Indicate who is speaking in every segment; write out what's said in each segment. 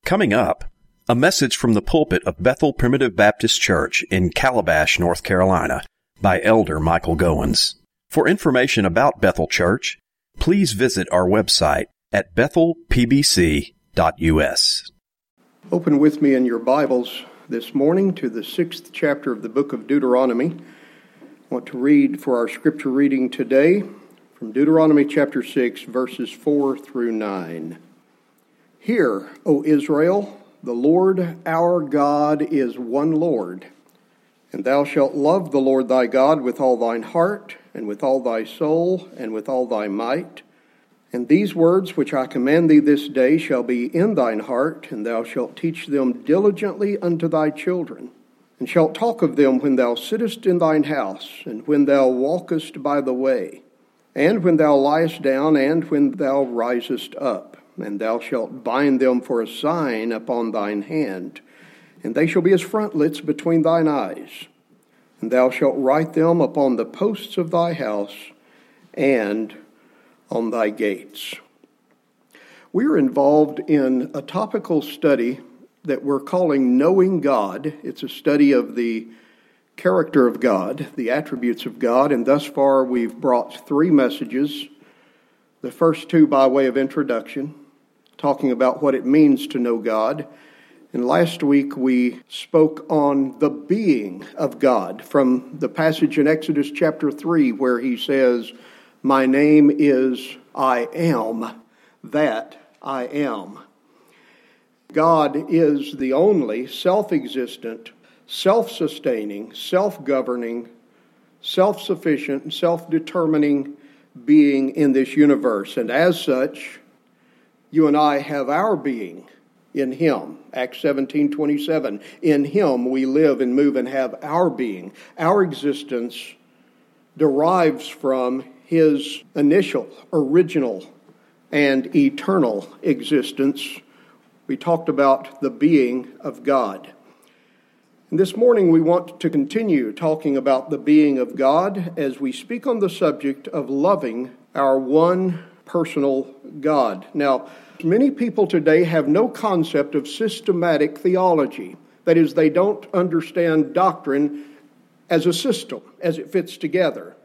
Speaker 1: Coming up, a message from the pulpit of Bethel Primitive Baptist Church in Calabash, North Carolina, by Elder Michael Goins. For information about Bethel Church, please visit our website at bethelpbc.us.
Speaker 2: Open with me in your Bibles this morning to the 6th chapter of the book of Deuteronomy. I want to read for our scripture reading today from Deuteronomy chapter 6, verses 4 through 9. Hear, O Israel, the Lord our God is one Lord, and thou shalt love the Lord thy God with all thine heart, and with all thy soul, and with all thy might. And these words which I command thee this day shall be in thine heart, and thou shalt teach them diligently unto thy children, and shalt talk of them when thou sittest in thine house, and when thou walkest by the way, and when thou liest down, and when thou risest up. And thou shalt bind them for a sign upon thine hand, and they shall be as frontlets between thine eyes. And thou shalt write them upon the posts of thy house and on thy gates. We are involved in a topical study that we're calling Knowing God. It's a study of the character of God, the attributes of God, and thus far we've brought 3 messages. The first 2 by way of introduction, talking about what it means to know God. And last week we spoke on the being of God from the passage in Exodus chapter 3 where he says, "My name is I am that I am." God is the only self-existent, self-sustaining, self-governing, self-sufficient, self-determining being in this universe. And as such, you and I have our being in Him. Acts 17:27. In Him we live and move and have our being. Our existence derives from His initial, original, and eternal existence. We talked about the being of God. And this morning we want to continue talking about the being of God as we speak on the subject of loving our one personal God. Now, many people today have no concept of systematic theology. That is, they don't understand doctrine as a system, as it fits together.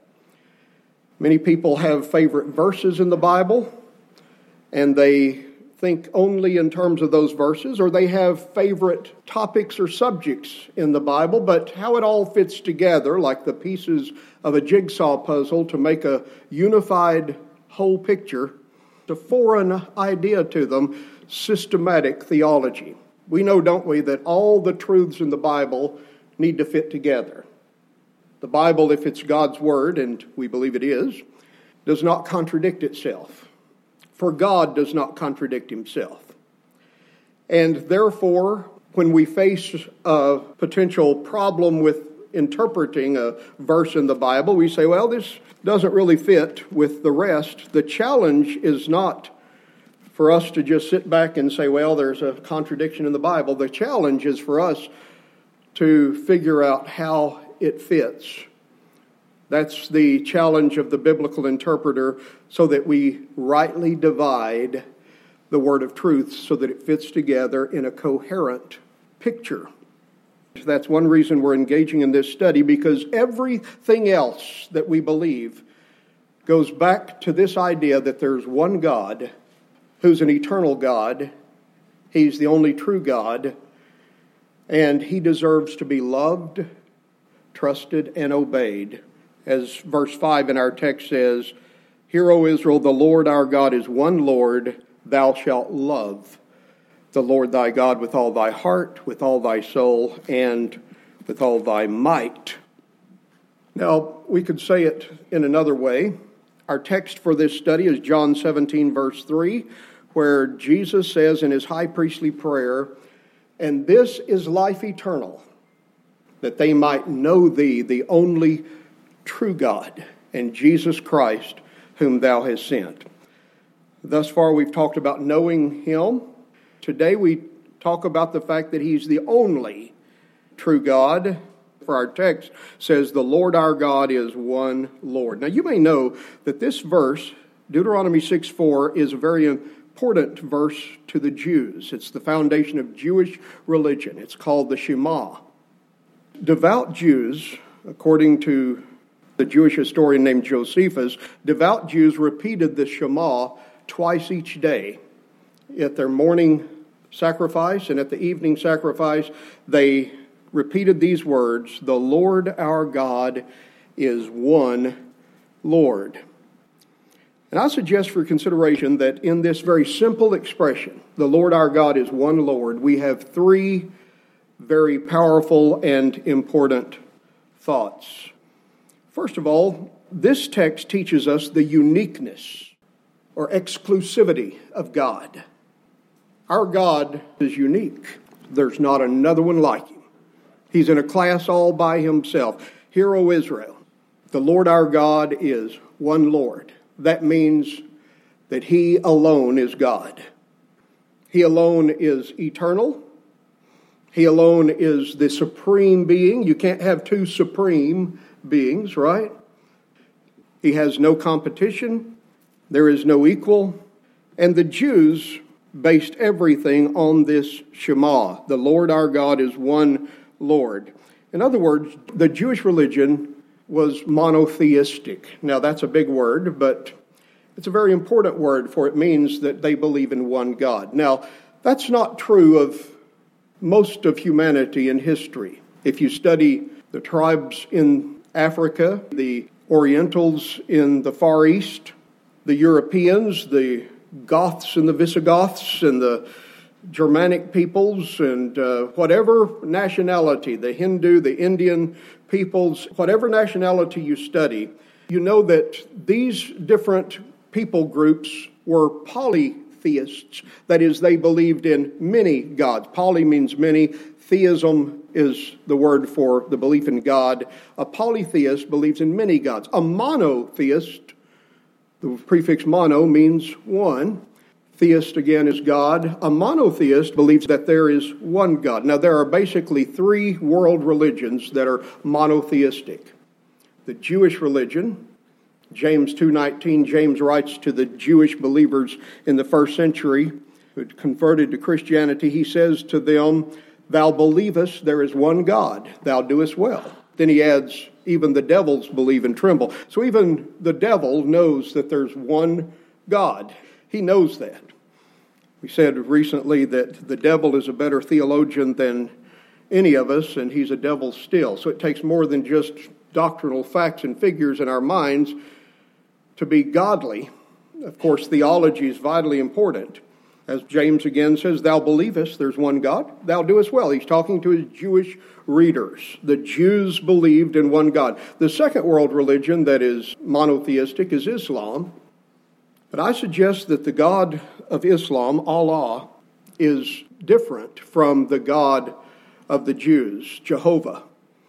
Speaker 2: Many people have favorite verses in the Bible, and they think only in terms of those verses, or they have favorite topics or subjects in the Bible, but how it all fits together, like the pieces of a jigsaw puzzle to make a unified whole picture, a foreign idea to them, systematic theology. We know, don't we, that all the truths in the Bible need to fit together. The Bible, if it's God's Word, and we believe it is, does not contradict itself. For God does not contradict Himself. And therefore, when we face a potential problem with interpreting a verse in the Bible, we say, well, this doesn't really fit with the rest. The challenge is not for us to just sit back and say, well, there's a contradiction in the Bible. The challenge is for us to figure out how it fits. That's the challenge of the biblical interpreter, so that we rightly divide the word of truth so that it fits together in a coherent picture. That's one reason we're engaging in this study, because everything else that we believe goes back to this idea that there's one God who's an eternal God. He's the only true God, and He deserves to be loved, trusted, and obeyed. As verse 5 in our text says, "Hear, O Israel, the Lord our God is one Lord. Thou shalt love the Lord thy God with all thy heart, with all thy soul, and with all thy might." Now, we could say it in another way. Our text for this study is John 17, verse 3, where Jesus says in His high priestly prayer, "And this is life eternal, that they might know Thee, the only true God, and Jesus Christ, whom Thou hast sent." Thus far, we've talked about knowing Him. Today we talk about the fact that He's the only true God. For our text says, "The Lord our God is one Lord." Now you may know that this verse, Deuteronomy 6:4, is a very important verse to the Jews. It's the foundation of Jewish religion. It's called the Shema. Devout Jews, according to the Jewish historian named Josephus, devout Jews repeated the Shema twice each day. At their morning sacrifice and at the evening sacrifice, they repeated these words, "The Lord our God is one Lord." And I suggest for consideration that in this very simple expression, "The Lord our God is one Lord," we have three very powerful and important thoughts. First of all, this text teaches us the uniqueness or exclusivity of God. Our God is unique. There's not another one like him. He's in a class all by himself. Hear, O Israel, the Lord our God is one Lord. That means that he alone is God. He alone is eternal. He alone is the supreme being. You can't have two supreme beings, right? He has no competition. There is no equal. And the Jews based everything on this Shema. The Lord our God is one Lord. In other words, the Jewish religion was monotheistic. Now that's a big word, but it's a very important word, for it means that they believe in one God. Now, that's not true of most of humanity in history. If you study the tribes in Africa, the Orientals in the Far East, the Europeans, the Goths and the Visigoths, and the Germanic peoples, and whatever nationality, the Hindu, the Indian peoples, whatever nationality you study, you know that these different people groups were polytheists. That is, they believed in many gods. Poly means many. Theism is the word for the belief in God. A polytheist believes in many gods. A monotheist, the prefix mono means one. Theist, again, is God. A monotheist believes that there is one God. Now, there are basically three world religions that are monotheistic. The Jewish religion, James 2:19, James writes to the Jewish believers in the first century who had converted to Christianity. He says to them, "Thou believest there is one God, thou doest well." Then he adds, "Even the devils believe and tremble." So even the devil knows that there's one God. He knows that. We said recently that the devil is a better theologian than any of us, and he's a devil still. So it takes more than just doctrinal facts and figures in our minds to be godly. Of course, theology is vitally important. As James again says, "Thou believest there's one God, thou doest well." He's talking to his Jewish readers. The Jews believed in one God. The second world religion that is monotheistic is Islam. But I suggest that the God of Islam, Allah, is different from the God of the Jews, Jehovah.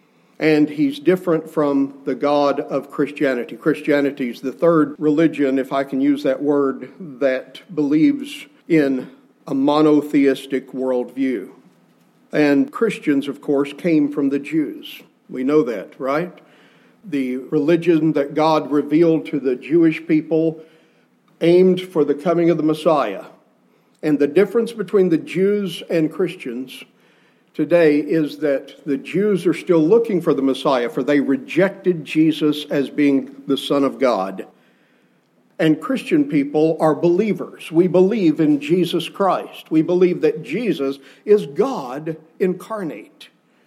Speaker 2: And he's different from the God of Christianity. Christianity is the third religion, if I can use that word, that believes in a monotheistic worldview. And Christians, of course, came from the Jews. We know that, right? The religion that God revealed to the Jewish people aimed for the coming of the Messiah. And the difference between the Jews and Christians today is that the Jews are still looking for the Messiah, for they rejected Jesus as being the Son of God. And Christian people are believers. We believe in Jesus Christ. We believe that Jesus is God incarnate,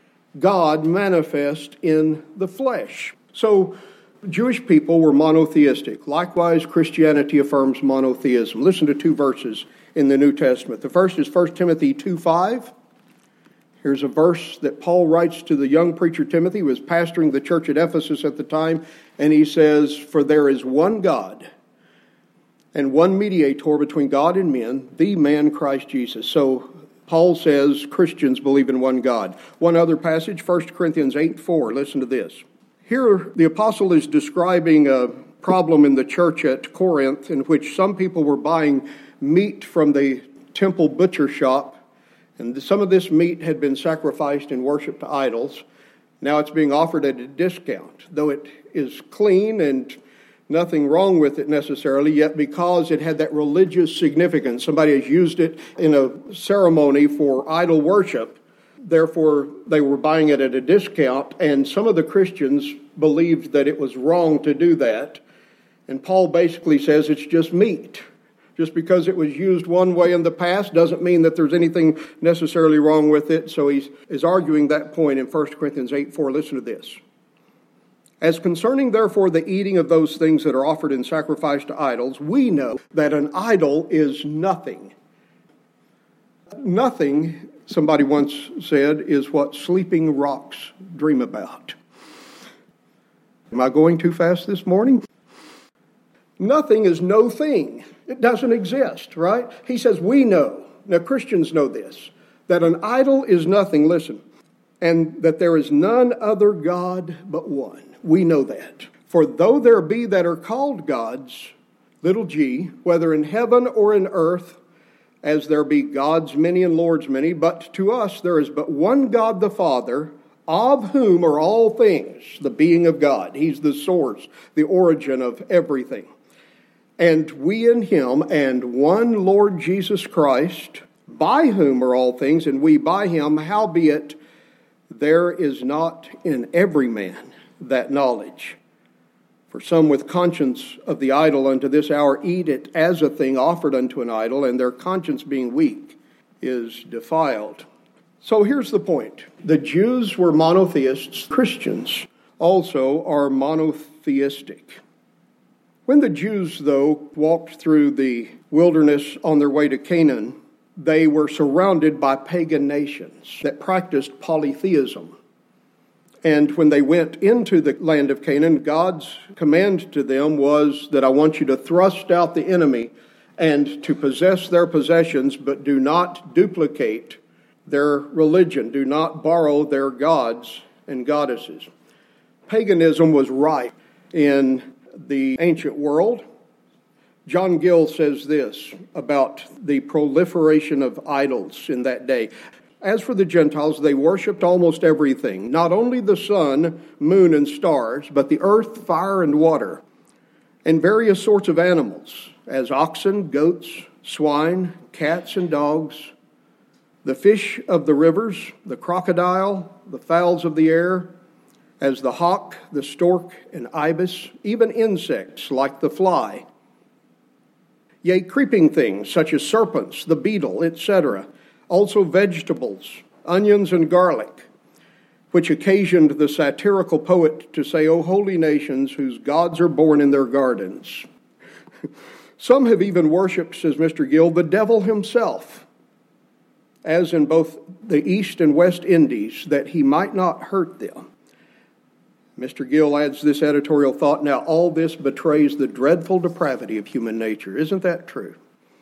Speaker 2: God manifest in the flesh. So Jewish people were monotheistic. Likewise, Christianity affirms monotheism. Listen to two verses in the New Testament. The first is 1 Timothy 2:5. Here's a verse that Paul writes to the young preacher Timothy, who was pastoring the church at Ephesus at the time, and he says, "For there is one God and one mediator between God and men, the man Christ Jesus." So Paul says Christians believe in one God. One other passage, 1 Corinthians 8:4. Listen to this. Here the apostle is describing a problem in the church at Corinth in which some people were buying meat from the temple butcher shop, and some of this meat had been sacrificed in worship to idols. Now it's being offered at a discount. Though it is clean and Nothing wrong with it necessarily, yet because it had that religious significance, somebody has used it in a ceremony for idol worship, therefore they were buying it at a discount, and some of the Christians believed that it was wrong to do that. And Paul basically says it's just meat. Just because it was used one way in the past doesn't mean that there's anything necessarily wrong with it. So he is arguing that point in 1 Corinthians 8:4. Listen to this. As concerning, therefore, the eating of those things that are offered in sacrifice to idols, we know that an idol is nothing. Nothing, somebody once said, is what sleeping rocks dream about. Am I going too fast this morning? Nothing is no thing. It doesn't exist, right? He says we know, now Christians know this, that an idol is nothing, listen, and that there is none other God but one. We know that. For though there be that are called gods, little g, whether in heaven or in earth, as there be gods many and lords many, but to us there is but one God the Father, of whom are all things, the being of God. He's the source, the origin of everything. And we in him, and one Lord Jesus Christ, by whom are all things, and we by him, howbeit there is not in every man that knowledge. For some with conscience of the idol unto this hour eat it as a thing offered unto an idol, and their conscience being weak is defiled. So here's the point. The Jews were monotheists. Christians also are monotheistic. When the Jews, though, walked through the wilderness on their way to Canaan, they were surrounded by pagan nations that practiced polytheism. And when they went into the land of Canaan, God's command to them was that I want you to thrust out the enemy and to possess their possessions, but do not duplicate their religion. Do not borrow their gods and goddesses. Paganism was rife in the ancient world. John Gill says this about the proliferation of idols in that day. As for the Gentiles, they worshipped almost everything, not only the sun, moon, and stars, but the earth, fire, and water, and various sorts of animals, as oxen, goats, swine, cats, and dogs, the fish of the rivers, the crocodile, the fowls of the air, as the hawk, the stork, and ibis, even insects like the fly. Yea, creeping things such as serpents, the beetle, etc., also vegetables, onions and garlic, which occasioned the satirical poet to say, O holy nations, whose gods are born in their gardens. Some have even worshipped, says Mr. Gill, the devil himself, as in both the East and West Indies, that he might not hurt them. Mr. Gill adds this editorial thought, now all this betrays the dreadful depravity of human nature. Isn't that true?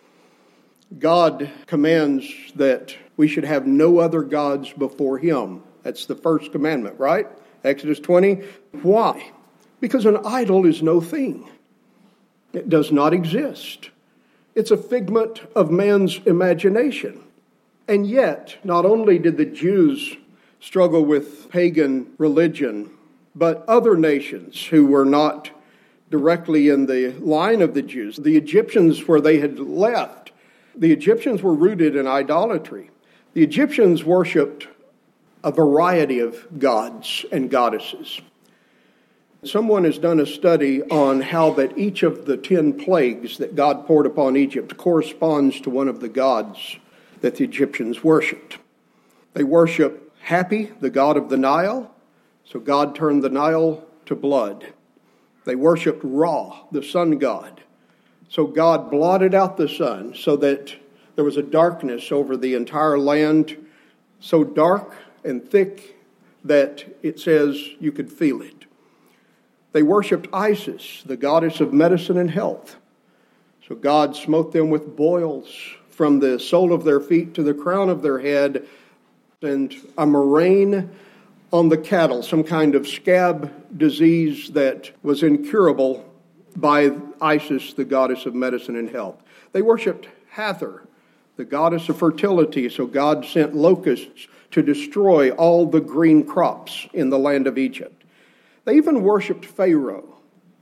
Speaker 2: God commands that we should have no other gods before him. That's the first commandment, right? Exodus 20. Why? Because an idol is no thing. It does not exist. It's a figment of man's imagination. And yet, not only did the Jews struggle with pagan religion, but other nations who were not directly in the line of the Jews, the Egyptians where they had left, the Egyptians were rooted in idolatry. The Egyptians worshipped a variety of gods and goddesses. Someone has done a study on how that each of the 10 plagues that God poured upon Egypt corresponds to one of the gods that the Egyptians worshipped. They worship Hapi, the god of the Nile, so God turned the Nile to blood. They worshipped Ra, the sun god. So God blotted out the sun so that there was a darkness over the entire land, so dark and thick that it says you could feel it. They worshipped Isis, the goddess of medicine and health. So God smote them with boils from the sole of their feet to the crown of their head, and a murrain on the cattle, some kind of scab disease that was incurable by Isis, the goddess of medicine and health. They worshipped Hathor, the goddess of fertility, so God sent locusts to destroy all the green crops in the land of Egypt. They even worshipped Pharaoh,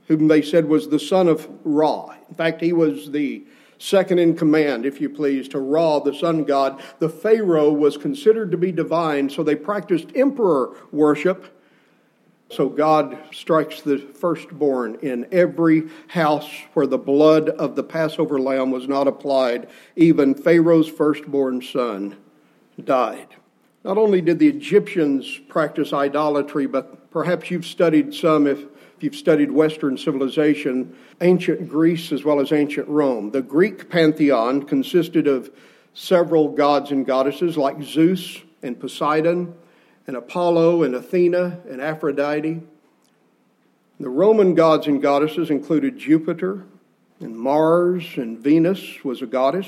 Speaker 2: whom they said was the son of Ra. In fact, he was the second in command, if you please, to Ra, the sun god. The Pharaoh was considered to be divine, so they practiced emperor worship. So God strikes the firstborn in every house where the blood of the Passover lamb was not applied. Even Pharaoh's firstborn son died. Not only did the Egyptians practice idolatry, but perhaps you've studied some, if you've studied Western civilization, ancient Greece as well as ancient Rome. The Greek pantheon consisted of several gods and goddesses like Zeus and Poseidon and Apollo and Athena and Aphrodite. The Roman gods and goddesses included Jupiter and Mars, and Venus was a goddess,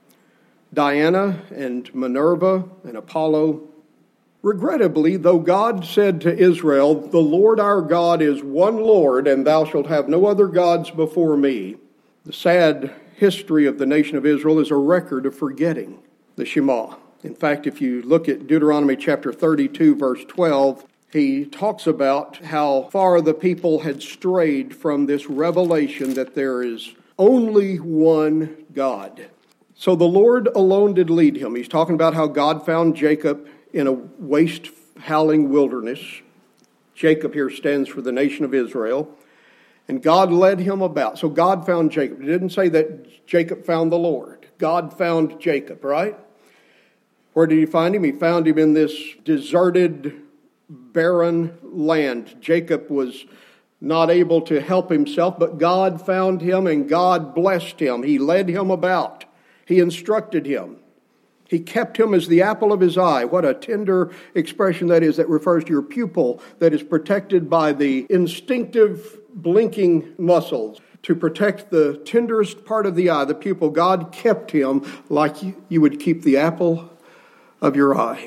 Speaker 2: Diana and Minerva and Apollo. Regrettably, though God said to Israel, "The Lord our God is one Lord, and thou shalt have no other gods before me," the sad history of the nation of Israel is a record of forgetting the Shema. In fact, if you look at Deuteronomy chapter 32, verse 12, he talks about how far the people had strayed from this revelation that there is only one God. So the Lord alone did lead him. He's talking about how God found Jacob in a waste, howling wilderness. Jacob here stands for the nation of Israel. And God led him about. So God found Jacob. It didn't say that Jacob found the Lord. God found Jacob, right? Where did he find him? He found him in this deserted, barren land. Jacob was not able to help himself, but God found him and God blessed him. He led him about. He instructed him. He kept him as the apple of his eye. What a tender expression that is, that refers to your pupil that is protected by the instinctive blinking muscles to protect the tenderest part of the eye, the pupil. God kept him like you would keep the apple of your eye.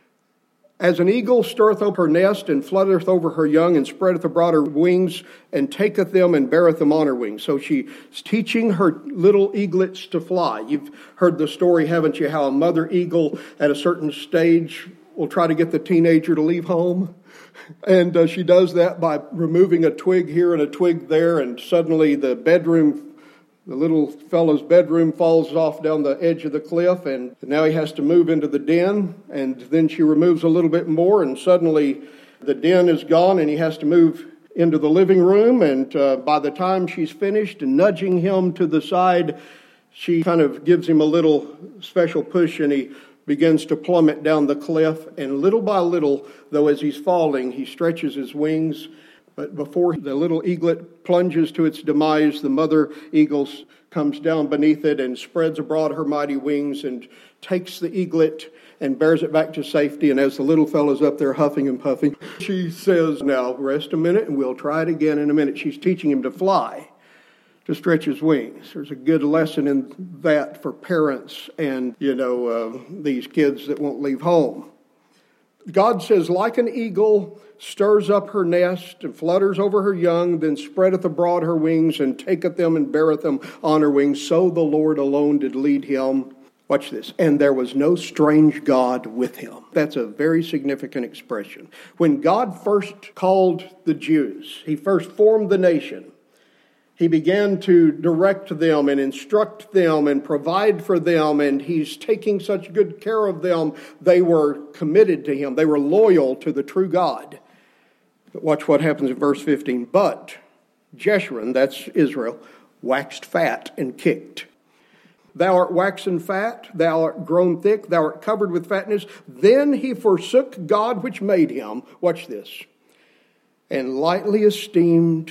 Speaker 2: As an eagle stirreth up her nest, and fluttereth over her young, and spreadeth abroad her wings, and taketh them, and beareth them on her wings. So she's teaching her little eaglets to fly. You've heard the story, haven't you, how a mother eagle at a certain stage will try to get the teenager to leave home. And she does that by removing a twig here and a twig there, and suddenly the little fellow's bedroom falls off down the edge of the cliff, and now he has to move into the den, and then she removes a little bit more, and suddenly the den is gone, and he has to move into the living room, and by the time she's finished and nudging him to the side, she kind of gives him a little special push, and he begins to plummet down the cliff, and little by little, though as he's falling, he stretches his wings. But before the little eaglet plunges to its demise, the mother eagle comes down beneath it and spreads abroad her mighty wings and takes the eaglet and bears it back to safety. And as the little fellow's up there huffing and puffing, she says, "Now rest a minute and we'll try it again in a minute." She's teaching him to fly, to stretch his wings. There's a good lesson in that for parents and, these kids that won't leave home. God says, like an eagle stirs up her nest and flutters over her young, then spreadeth abroad her wings and taketh them and beareth them on her wings. So the Lord alone did lead him. Watch this. And there was no strange God with him. That's a very significant expression. When God first called the Jews, he first formed the nation. He began to direct them and instruct them and provide for them, and he's taking such good care of them. They were committed to him. They were loyal to the true God. But watch what happens in verse 15. But Jeshurun, that's Israel, waxed fat and kicked. Thou art waxen fat, thou art grown thick, thou art covered with fatness. Then he forsook God which made him. Watch this. And lightly esteemed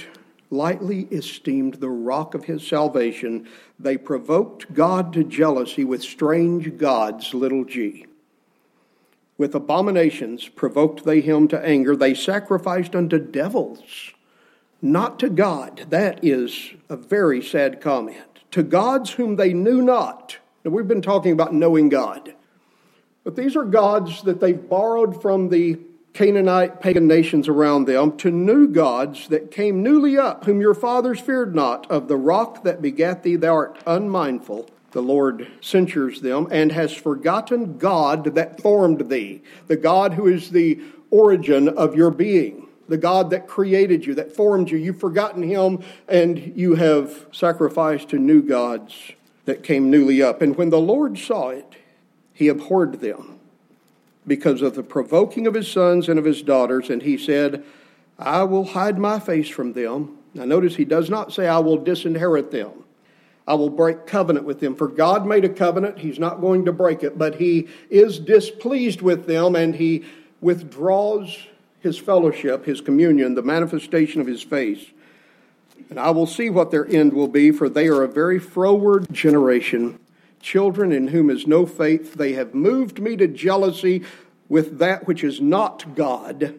Speaker 2: the rock of his salvation. They provoked God to jealousy with strange gods, little g. With abominations provoked they him to anger. They sacrificed unto devils, not to God. That is a very sad comment. To gods whom they knew not. Now, we've been talking about knowing God. But these are gods that they've borrowed from the Canaanite pagan nations around them, to new gods that came newly up, whom your fathers feared not. Of the rock that begat thee thou art unmindful. The Lord censures them, and has forgotten God that formed thee, the God who is the origin of your being. the God that created you, that formed you. You've forgotten Him, and you have sacrificed to new gods that came newly up. And when the Lord saw it, He abhorred them because of the provoking of His sons and of His daughters. And He said, I will hide my face from them. Now notice He does not say, I will disinherit them. I will break covenant with them. For God made a covenant. He's not going to break it. But He is displeased with them, and He withdraws His fellowship, His communion, the manifestation of His face. And I will see what their end will be, for they are a very froward generation, children in whom is no faith. They have moved me to jealousy with that which is not God.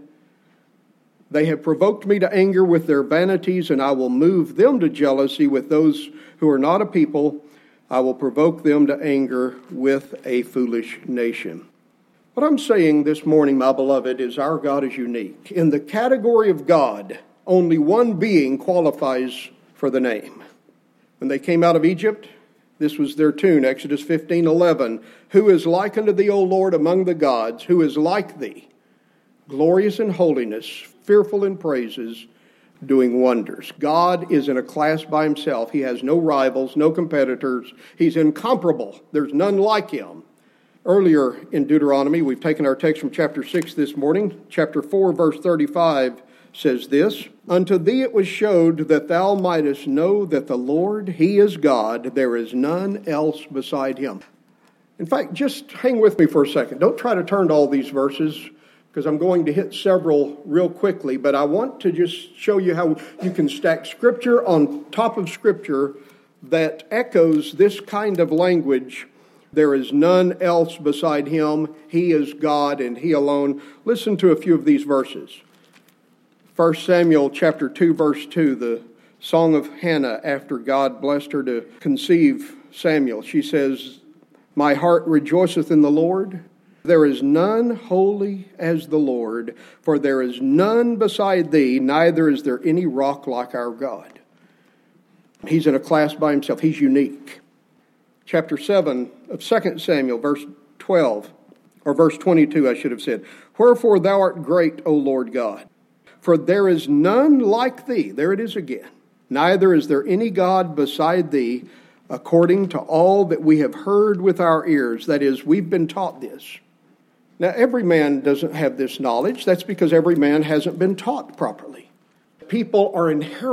Speaker 2: They have provoked me to anger with their vanities, and I will move them to jealousy with those who are not a people. I will provoke them to anger with a foolish nation. What I'm saying this morning, my beloved, is our God is unique. In the category of God, only one being qualifies for the name. When they came out of Egypt, this was their tune, Exodus 15:11. Who is like unto thee, O Lord, among the gods? Who is like thee? Glorious in holiness, fearful in praises, doing wonders. God is in a class by Himself. He has no rivals, no competitors. He's incomparable. There's none like Him. Earlier in Deuteronomy, we've taken our text from chapter 6 this morning. Chapter 4, verse 35 says this, Unto thee it was showed that thou mightest know that the Lord, He is God. There is none else beside Him. In fact, just hang with me for a second. Don't try to turn to all these verses, because I'm going to hit several real quickly. But I want to just show you how you can stack Scripture on top of Scripture that echoes this kind of language. There is none else beside Him. He is God and He alone. Listen to a few of these verses. 1 Samuel chapter 2, verse 2, the song of Hannah after God blessed her to conceive Samuel. She says, My heart rejoiceth in the Lord. There is none holy as the Lord, for there is none beside thee, neither is there any rock like our God. He's in a class by Himself. He's unique. Chapter 7 of 2 Samuel, verse 12, or verse 22, I should have said. Wherefore thou art great, O Lord God, for there is none like thee. There it is again. Neither is there any God beside thee, according to all that we have heard with our ears. That is, we've been taught this. Now, every man doesn't have this knowledge. That's because every man hasn't been taught properly. People are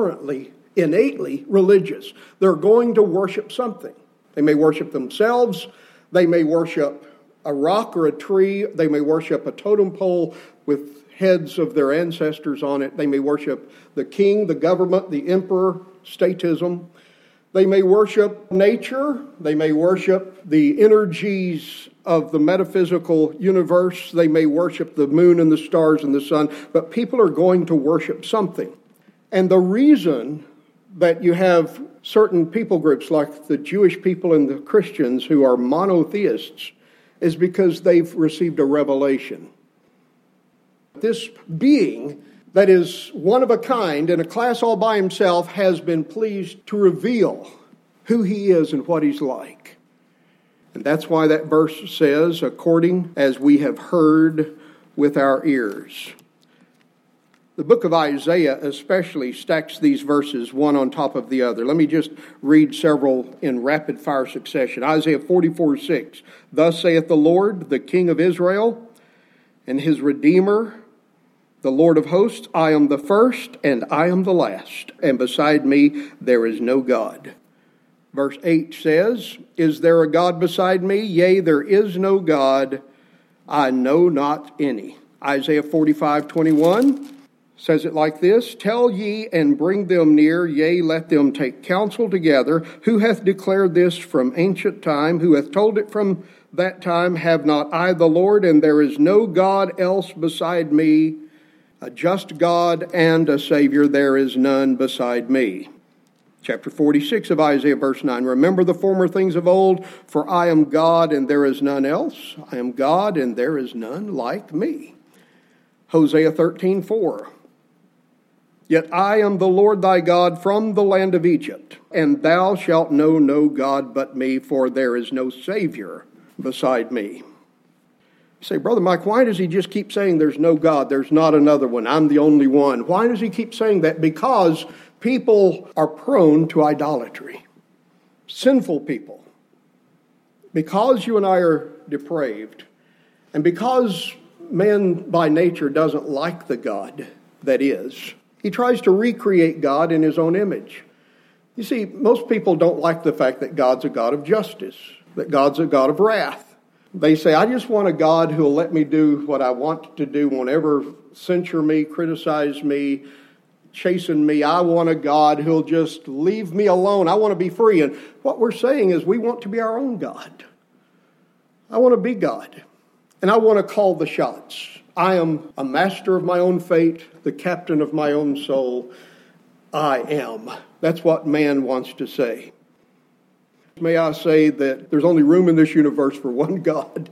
Speaker 2: innately religious. They're going to worship something. They may worship themselves. They may worship a rock or a tree. They may worship a totem pole with heads of their ancestors on it. They may worship the king, the government, the emperor, statism. They may worship nature. They may worship the energies of the metaphysical universe. They may worship the moon and the stars and the sun. But people are going to worship something. And the reason that you have certain people groups like the Jewish people and the Christians who are monotheists is because they've received a revelation. This being that is one of a kind in a class all by himself has been pleased to reveal who He is and what He's like. And that's why that verse says, according as we have heard with our ears. The book of Isaiah especially stacks these verses one on top of the other. Let me just read several in rapid fire succession. Isaiah 44:6. Thus saith the Lord, the King of Israel, and His Redeemer, the Lord of hosts, I am the first and I am the last, and beside me there is no God. Verse 8 says, Is there a God beside me? Yea, there is no God. I know not any. Isaiah 45:21 says it like this, Tell ye and bring them near, yea, let them take counsel together. Who hath declared this from ancient time? Who hath told it from that time? Have not I the Lord? And there is no God else beside me, a just God and a Savior. There is none beside me. Chapter 46 of Isaiah, verse 9. Remember the former things of old, for I am God and there is none else. I am God and there is none like me. Hosea 13:4. Yet I am the Lord thy God from the land of Egypt, and thou shalt know no God but me, for there is no Savior beside me. You say, Brother Mike, why does he just keep saying there's no God, there's not another one, I'm the only one? Why does he keep saying that? Because people are prone to idolatry. Sinful people. Because you and I are depraved, and because man by nature doesn't like the God that is, he tries to recreate God in his own image. You see, most people don't like the fact that God's a God of justice, that God's a God of wrath. They say, I just want a God who will let me do what I want to do, won't ever censure me, criticize me, chasten me. I want a God who'll just leave me alone. I want to be free. And what we're saying is we want to be our own God. I want to be God. And I want to call the shots. I am a master of my own fate, the captain of my own soul. I am. That's what man wants to say. May I say that there's only room in this universe for one God.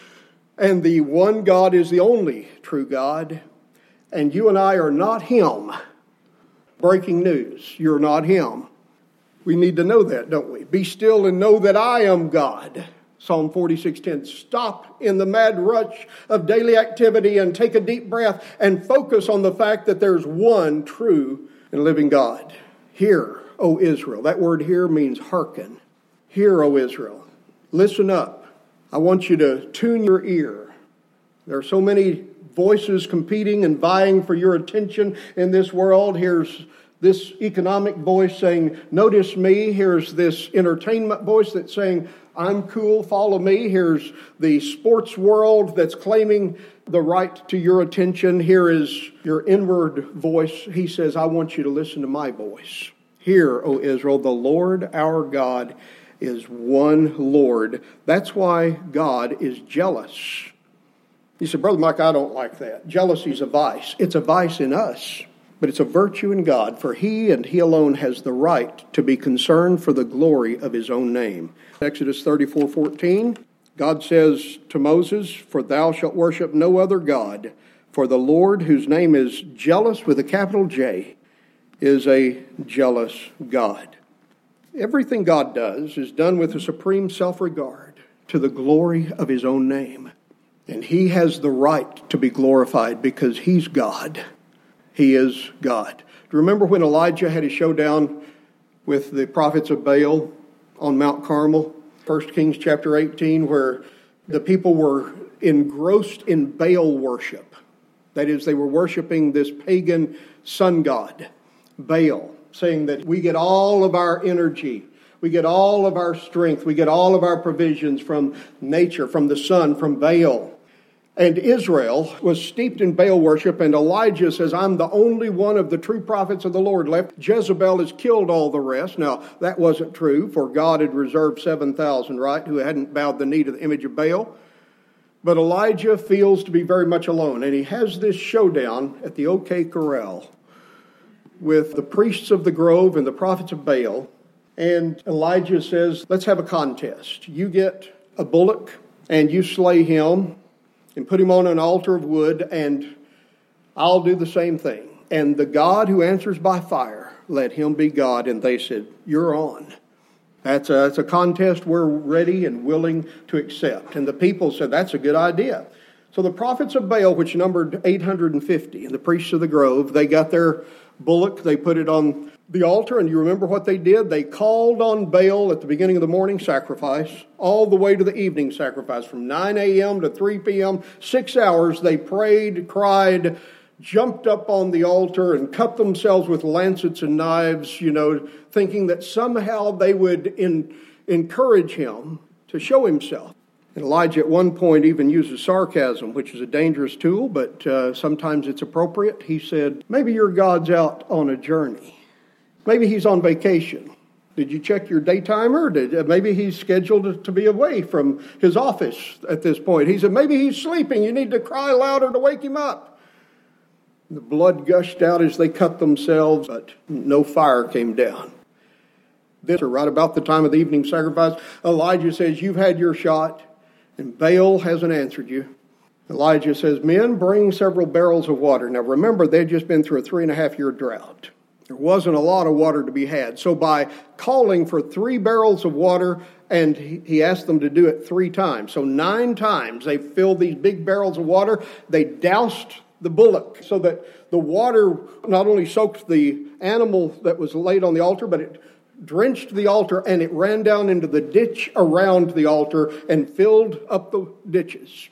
Speaker 2: And the one God is the only true God. And you and I are not Him. Breaking news, you're not Him. We need to know that, don't we? Be still and know that I am God. Psalm 46:10. Stop in the mad rush of daily activity and take a deep breath and focus on the fact that there's one true and living God. Hear, O Israel. That word hear means hearken. Hear, O Israel. Listen up. I want you to tune your ear. There are so many voices competing and vying for your attention in this world. Here's this economic voice saying, notice me. Here's this entertainment voice that's saying, I'm cool, follow me. Here's the sports world that's claiming the right to your attention. Here is your inward voice. He says, I want you to listen to my voice. Hear, O Israel, the Lord our God is one Lord. That's why God is jealous. You said, Brother Mike, I don't like that. Jealousy is a vice. It's a vice in us, but it's a virtue in God, for He and He alone has the right to be concerned for the glory of His own name. Exodus 34:14, God says to Moses, for thou shalt worship no other God, for the Lord, whose name is jealous with a capital J, is a jealous God. Everything God does is done with a supreme self-regard to the glory of His own name. And He has the right to be glorified because He's God. He is God. Do you remember when Elijah had his showdown with the prophets of Baal on Mount Carmel? 1 Kings chapter 18, where the people were engrossed in Baal worship. That is, they were worshiping this pagan sun god, Baal, saying that we get all of our energy, we get all of our strength, we get all of our provisions from nature, from the sun, from Baal. And Israel was steeped in Baal worship, and Elijah says, I'm the only one of the true prophets of the Lord left. Jezebel has killed all the rest. Now, that wasn't true, for God had reserved 7,000, right, who hadn't bowed the knee to the image of Baal. But Elijah feels to be very much alone, and he has this showdown at the OK Corral with the priests of the grove and the prophets of Baal. And Elijah says, let's have a contest. You get a bullock, and you slay him, and put him on an altar of wood, and I'll do the same thing. And the God who answers by fire, let him be God. And they said, you're on. That's a contest we're ready and willing to accept. And the people said, that's a good idea. So the prophets of Baal, which numbered 850, and the priests of the grove, they got their bullock, they put it on the altar, and you remember what they did? They called on Baal at the beginning of the morning sacrifice, all the way to the evening sacrifice, from 9 a.m. to 3 p.m., 6 hours. They prayed, cried, jumped up on the altar, and cut themselves with lancets and knives, thinking that somehow they would encourage him to show himself. And Elijah at one point even uses sarcasm, which is a dangerous tool, but sometimes it's appropriate. He said, maybe your God's out on a journey. Maybe he's on vacation. Did you check your day timer? Maybe he's scheduled to be away from his office at this point. He said, maybe he's sleeping. You need to cry louder to wake him up. The blood gushed out as they cut themselves, but no fire came down. This, right about the time of the evening sacrifice, Elijah says, you've had your shot, and Baal hasn't answered you. Elijah says, men, bring several barrels of water. Now remember, they'd just been through a 3.5-year drought. There wasn't a lot of water to be had. So by calling for 3 barrels of water, and he asked them to do it 3 times. So 9 times they filled these big barrels of water. They doused the bullock so that the water not only soaked the animal that was laid on the altar, but it drenched the altar and it ran down into the ditch around the altar and filled up the ditches.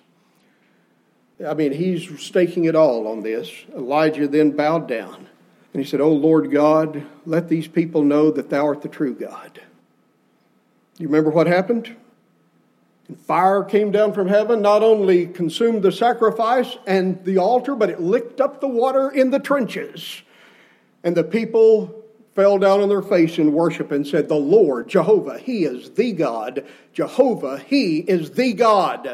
Speaker 2: I mean, he's staking it all on this. Elijah then bowed down and he said, "O Lord God, let these people know that thou art the true God." You remember what happened? And fire came down from heaven, not only consumed the sacrifice and the altar, but it licked up the water in the trenches. And the people fell down on their face in worship and said, "The Lord, Jehovah, He is the God. Jehovah, He is the God."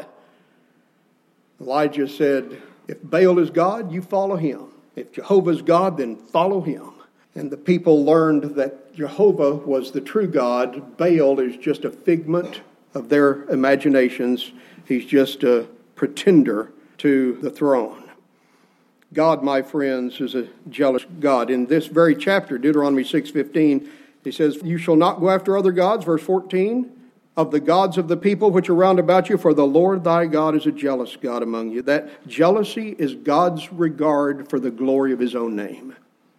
Speaker 2: Elijah said, "If Baal is God, you follow him. If Jehovah is God, then follow him." And the people learned that Jehovah was the true God. Baal is just a figment of their imaginations. He's just a pretender to the throne. God, my friends, is a jealous God. In this very chapter, Deuteronomy 6:15, he says, "You shall not go after other gods," verse 14, "of the gods of the people which are round about you, for the Lord thy God is a jealous God among you." That jealousy is God's regard for the glory of his own name.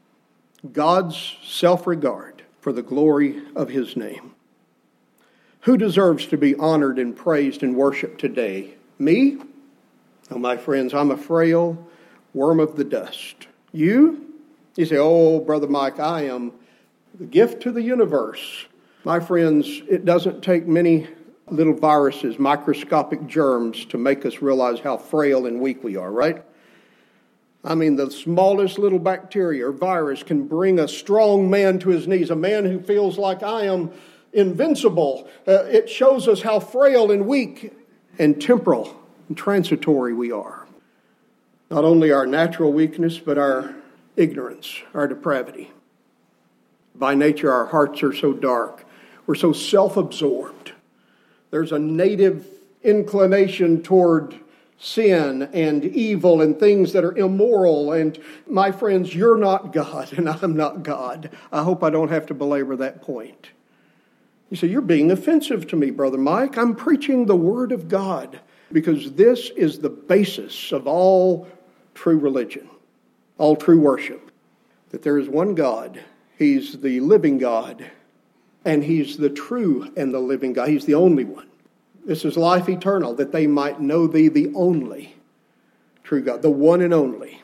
Speaker 2: God's self-regard for the glory of his name. Who deserves to be honored and praised and worshiped today? Me? Oh, my friends, I'm a frail worm of the dust. You? You say, "Oh, Brother Mike, I am the gift to the universe." My friends, it doesn't take many little viruses, microscopic germs, to make us realize how frail and weak we are, right? I mean, the smallest little bacteria or virus can bring a strong man to his knees, a man who feels like I am invincible. It shows us how frail and weak and temporal and transitory we are. Not only our natural weakness, but our ignorance, our depravity. By nature, our hearts are so dark. We're so self-absorbed. There's a native inclination toward sin and evil and things that are immoral. And my friends, you're not God and I'm not God. I hope I don't have to belabor that point. You say, "You're being offensive to me, Brother Mike." I'm preaching the Word of God because this is the basis of all true religion, all true worship. That there is one God. He's the living God. And He's the true and the living God. He's the only one. This is life eternal, that they might know Thee, the only true God, the one and only.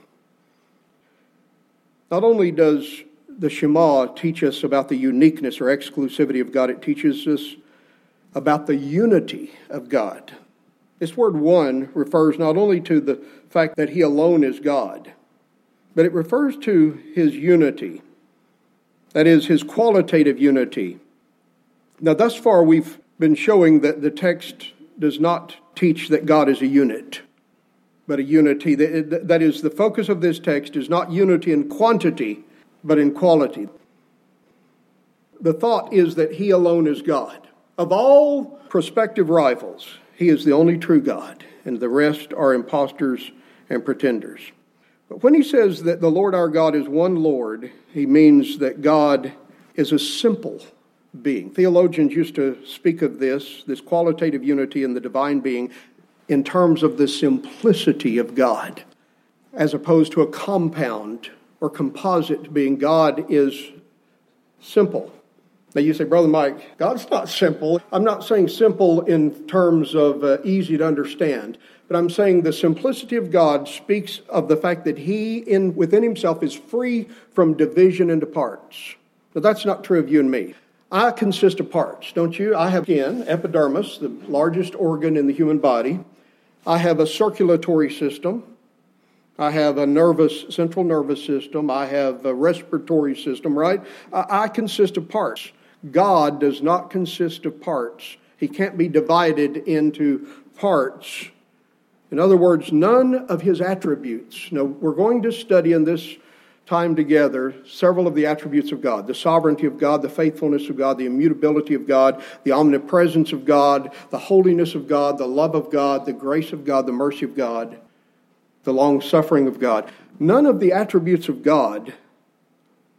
Speaker 2: Not only does the Shema teach us about the uniqueness or exclusivity of God, it teaches us about the unity of God. This word "one" refers not only to the fact that He alone is God, but it refers to His unity. That is, His qualitative unity. Now, thus far, we've been showing that the text does not teach that God is a unit, but a unity. That is, the focus of this text is not unity in quantity, but in quality. The thought is that He alone is God. Of all prospective rivals, He is the only true God, and the rest are impostors and pretenders. But when He says that the Lord our God is one Lord, He means that God is a simple being. Theologians used to speak of this qualitative unity in the divine being, in terms of the simplicity of God, as opposed to a compound or composite being. God is simple. Now you say, "Brother Mike, God's not simple." I'm not saying simple in terms of easy to understand, but I'm saying the simplicity of God speaks of the fact that He within Himself is free from division into parts. Now that's not true of you and me. I consist of parts, don't you? I have skin, epidermis, the largest organ in the human body. I have a circulatory system. I have a central nervous system. I have a respiratory system, right? I consist of parts. God does not consist of parts. He can't be divided into parts. In other words, none of His attributes. Now, we're going to study in this time together several of the attributes of God: the sovereignty of God, the faithfulness of God, the immutability of God, the omnipresence of God, the holiness of God, the love of God, the grace of God, the mercy of God, the long-suffering of God. None of the attributes of God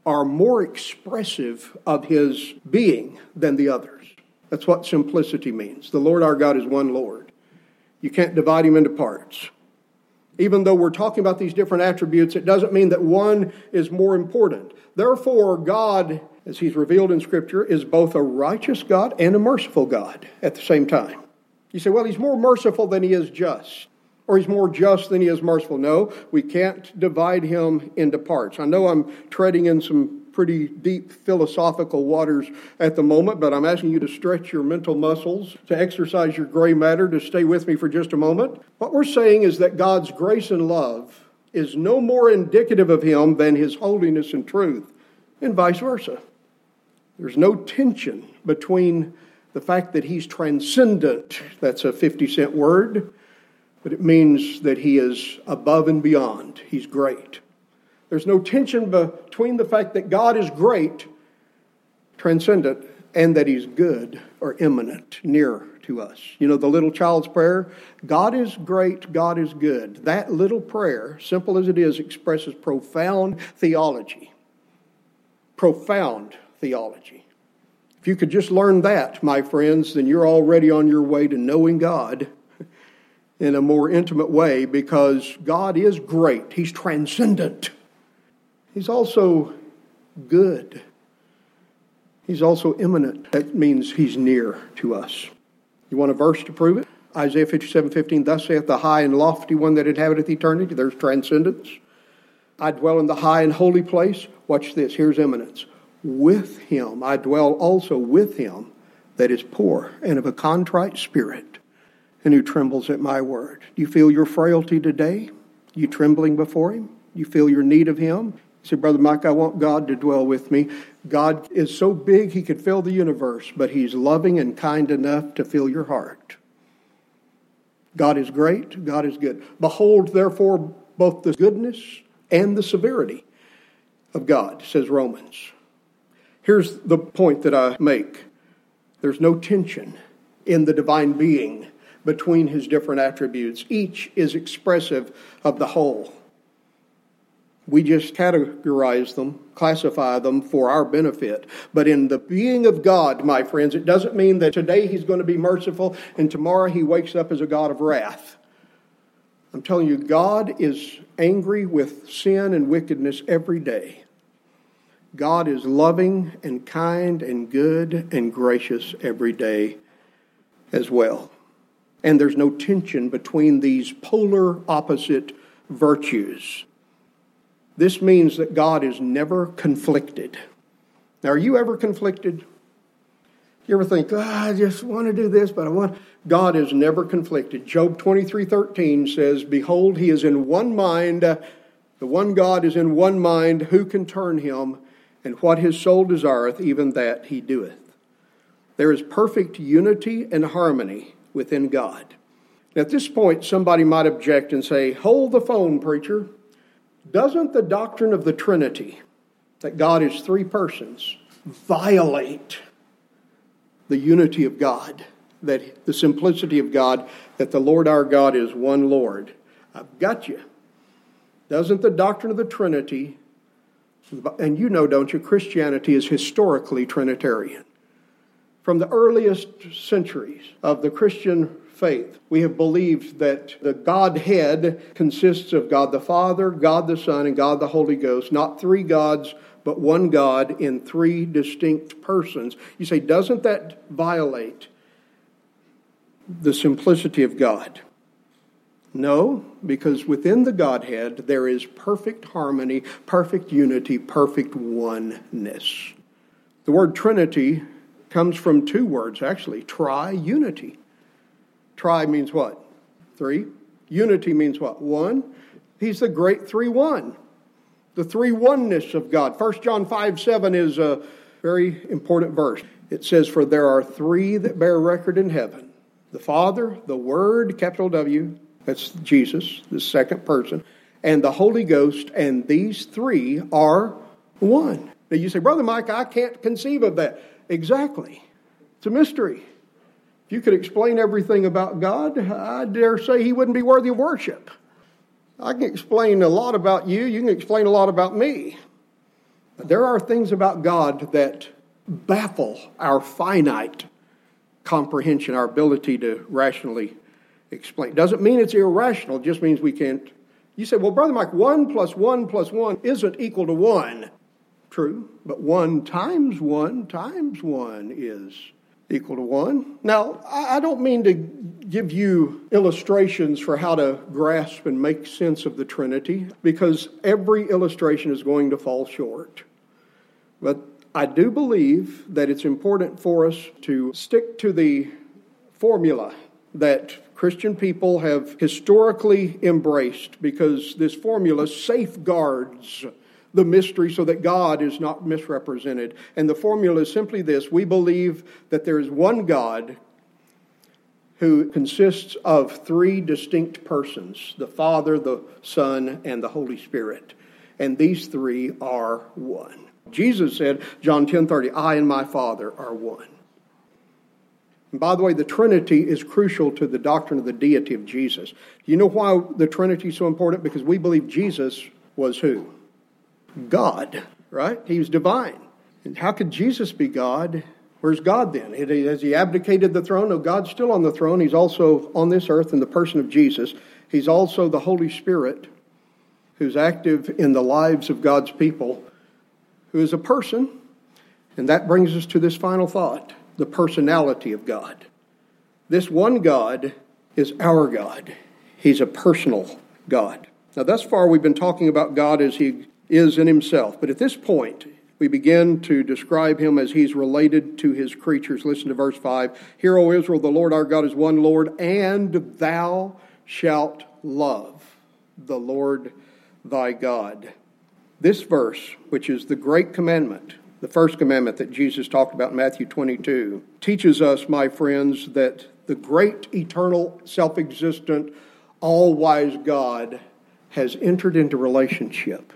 Speaker 2: are more expressive of His being than the others. That's what simplicity means. The Lord our God is one Lord. You can't divide Him into parts. Even though we're talking about these different attributes, it doesn't mean that one is more important. Therefore, God, as He's revealed in Scripture, is both a righteous God and a merciful God at the same time. You say, well, He's more merciful than He is just, or He's more just than He is merciful. No, we can't divide Him into parts. I know I'm treading in some pretty deep philosophical waters at the moment, but I'm asking you to stretch your mental muscles, to exercise your gray matter, to stay with me for just a moment. What we're saying is that God's grace and love is no more indicative of Him than His holiness and truth, and vice versa. There's no tension between the fact that He's transcendent, that's a 50-cent word, but it means that He is above and beyond. He's great. There's no tension between the fact that God is great, transcendent, and that He's good or immanent, near to us. You know the little child's prayer? God is great, God is good. That little prayer, simple as it is, expresses profound theology. Profound theology. If you could just learn that, my friends, then you're already on your way to knowing God in a more intimate way, because God is great. He's transcendent. He's also good. He's also immanent. That means He's near to us. You want a verse to prove it? Isaiah 57:15, thus saith the high and lofty one that inhabiteth eternity. There's transcendence. I dwell in the high and holy place. Watch this. Here's immanence. With Him, I dwell also with him that is poor and of a contrite spirit, and who trembles at my word. Do you feel your frailty today? You trembling before Him? You feel your need of Him? You say, Brother Mike, I want God to dwell with me. God is so big He could fill the universe, but He's loving and kind enough to fill your heart. God is great. God is good. Behold, therefore, both the goodness and the severity of God, says Romans. Here's the point that I make. There's no tension in the divine being between His different attributes. Each is expressive of the whole. We just categorize them, classify them for our benefit. But in the being of God, my friends, it doesn't mean that today He's going to be merciful and tomorrow He wakes up as a God of wrath. I'm telling you, God is angry with sin and wickedness every day. God is loving and kind and good and gracious every day as well. And there's no tension between these polar opposite virtues. This means that God is never conflicted. Now, are you ever conflicted? You ever think, I just want to do this, but I want... God is never conflicted. Job 23:13 says, behold, He is in one mind. The one God is in one mind. Who can turn Him? And what His soul desireth, even that He doeth. There is perfect unity and harmony within God. Now, at this point, somebody might object and say, hold the phone, preacher. Doesn't the doctrine of the Trinity, that God is three persons, violate the unity of God, that the simplicity of God, that the Lord our God is one Lord? I've got you. Doesn't the doctrine of the Trinity, and you know, don't you, Christianity is historically Trinitarian. From the earliest centuries of the Christian faith, we have believed that the Godhead consists of God the Father, God the Son, and God the Holy Ghost. Not three gods, but one God in three distinct persons. You say, doesn't that violate the simplicity of God? No, because within the Godhead there is perfect harmony, perfect unity, perfect oneness. The word Trinity comes from two words, actually. Tri-unity. Tri means what? Three. Unity means what? One. He's the great 3-1. The 3-oneness of God. 1 John 5:7 is a very important verse. It says, for there are three that bear record in heaven. The Father, the Word, capital W, that's Jesus, the second person, and the Holy Ghost, and these three are one. Now you say, Brother Mike, I can't conceive of that. Exactly. It's a mystery. If you could explain everything about God, I dare say He wouldn't be worthy of worship. I can explain a lot about you. You can explain a lot about me. There are things about God that baffle our finite comprehension, our ability to rationally explain. Doesn't mean it's irrational, it just means we can't. You say, well, Brother Mike, 1 plus 1 plus 1 isn't equal to 1. True, but 1 times 1 times 1 is equal to 1. Now, I don't mean to give you illustrations for how to grasp and make sense of the Trinity, because every illustration is going to fall short. But I do believe that it's important for us to stick to the formula that Christian people have historically embraced, because this formula safeguards the mystery so that God is not misrepresented. And the formula is simply this: we believe that there is one God who consists of 3 distinct persons: the Father, the Son, and the Holy Spirit. And these 3 are one. Jesus said, John 10:30, I and my Father are one. And by the way, the Trinity is crucial to the doctrine of the deity of Jesus. You know why the Trinity is so important? Because we believe Jesus was who? God, right? He was divine. And how could Jesus be God? Where's God then? Has he abdicated the throne? No, God's still on the throne. He's also on this earth in the person of Jesus. He's also the Holy Spirit who's active in the lives of God's people, who is a person. And that brings us to this final thought: the personality of God. This one God is our God. He's a personal God. Now, thus far we've been talking about God as he is in himself. But at this point, we begin to describe him as he's related to his creatures. Listen to verse 5. Hear, O Israel, the Lord our God is one Lord, and thou shalt love the Lord thy God. This verse, which is the great commandment, the first commandment that Jesus talked about in Matthew 22, teaches us, my friends, that the great, eternal, self-existent, all-wise God has entered into relationship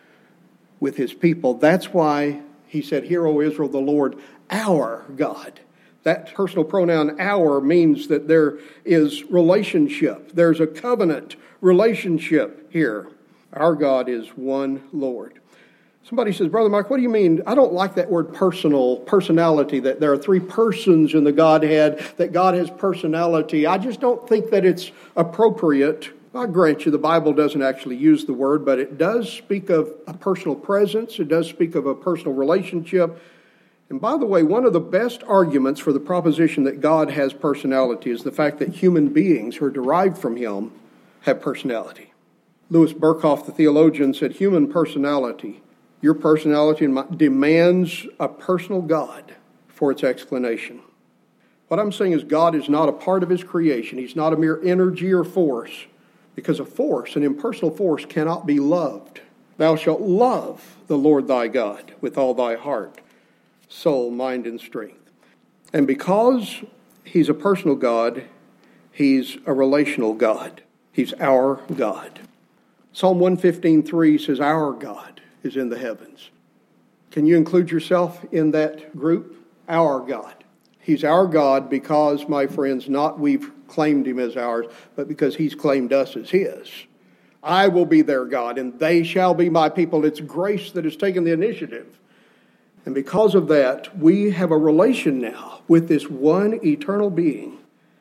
Speaker 2: with his people. That's why he said, Hear, O Israel, the Lord, our God. That personal pronoun, our, means that there is relationship. There's a covenant relationship here. Our God is one Lord. Somebody says, Brother Mike, what do you mean? I don't like that word personality, that there are 3 persons in the Godhead, that God has personality. I just don't think that it's appropriate. I grant you the Bible doesn't actually use the word, but it does speak of a personal presence. It does speak of a personal relationship. And by the way, one of the best arguments for the proposition that God has personality is the fact that human beings who are derived from him have personality. Louis Berkhoff, the theologian, said human personality, your personality demands a personal God for its explanation. What I'm saying is God is not a part of his creation. He's not a mere energy or force. Because a force, an impersonal force, cannot be loved. Thou shalt love the Lord thy God with all thy heart, soul, mind, and strength. And because he's a personal God, he's a relational God. He's our God. Psalm 115:3 says, Our God is in the heavens. Can you include yourself in that group? Our God. He's our God because, my friends, not we've claimed him as ours, but because he's claimed us as his. I will be their God, and they shall be my people. It's grace that has taken the initiative. And because of that, we have a relation now with this one eternal being.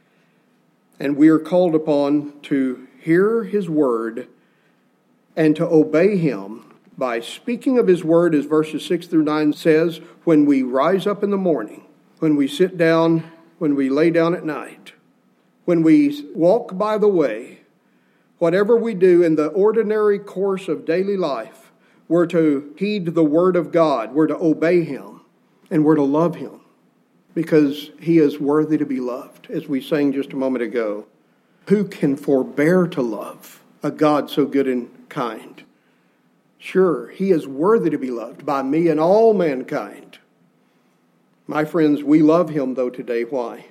Speaker 2: And we are called upon to hear his word and to obey him by speaking of his word, as verses 6 through 9 says, when we rise up in the morning, when we sit down, when we lay down at night, when we walk by the way, whatever we do in the ordinary course of daily life, we're to heed the word of God, we're to obey him, and we're to love him, because he is worthy to be loved, as we sang just a moment ago. Who can forbear to love a God so good and kind? Sure, he is worthy to be loved by me and all mankind. My friends, we love him, though, today. Why?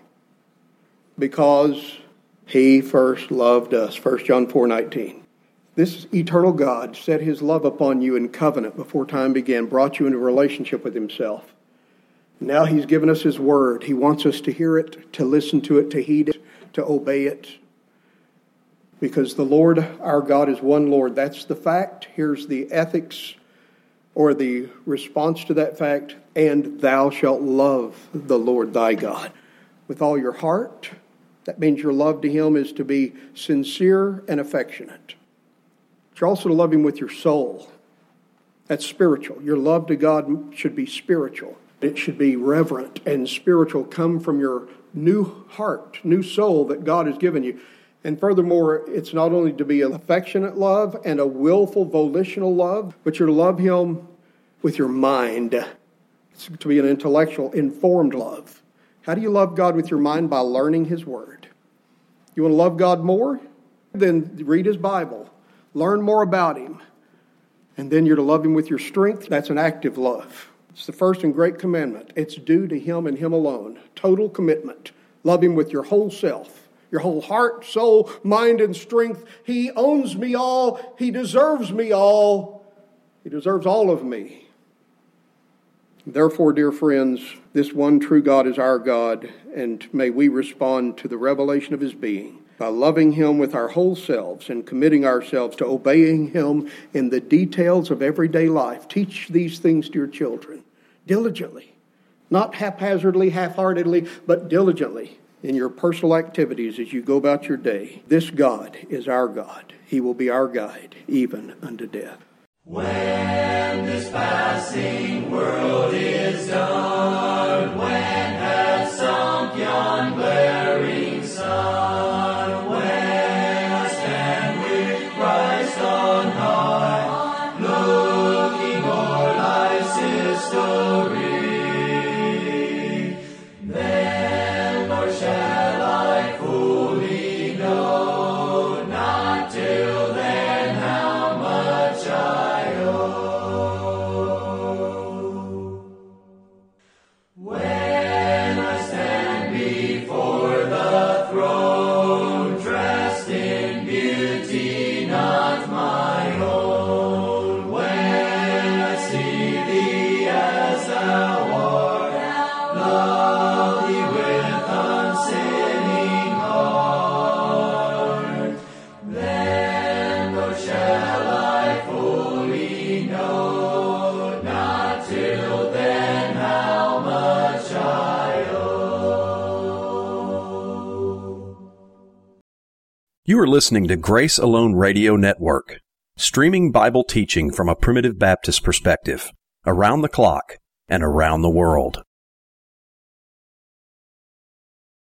Speaker 2: Because he first loved us. 1 John 4:19. This eternal God set his love upon you in covenant before time began, brought you into a relationship with himself. Now he's given us his word. He wants us to hear it, to listen to it, to heed it, to obey it. Because the Lord, our God, is one Lord. That's the fact. Here's the ethics or the response to that fact, and thou shalt love the Lord thy God with all your heart. That means your love to him is to be sincere and affectionate. You're also to love him with your soul. That's spiritual. Your love to God should be spiritual. It should be reverent and spiritual, come from your new heart, new soul that God has given you. And furthermore, it's not only to be an affectionate love and a willful, volitional love, but you're to love him with your mind. It's to be an intellectual, informed love. How do you love God with your mind? By learning his word. You want to love God more? Then read his Bible. Learn more about him. And then you're to love him with your strength. That's an active love. It's the first and great commandment. It's due to him and him alone. Total commitment. Love him with your whole self. Your whole heart, soul, mind, and strength. He owns me all. He deserves me all. He deserves all of me. Therefore, dear friends, this one true God is our God, and may we respond to the revelation of his being by loving him with our whole selves and committing ourselves to obeying him in the details of everyday life. Teach these things to your children diligently, not haphazardly, half-heartedly, but diligently in your personal activities as you go about your day. This God is our God. He will be our guide even unto death.
Speaker 3: When this passing world is done, when hath sunk yon glaring sun, when I stand with Christ on high, looking o'er life's history, then, Lord, shall I fully know, not till then, how much I owe. When I stand before the throne, dressed in beauty not my own, when I see thee as thou art, love thee with unsinning heart, then, Lord, shall I fully know, not till then, how much I owe.
Speaker 1: You are listening to Grace Alone Radio Network, streaming Bible teaching from a primitive Baptist perspective, around the clock and around the world.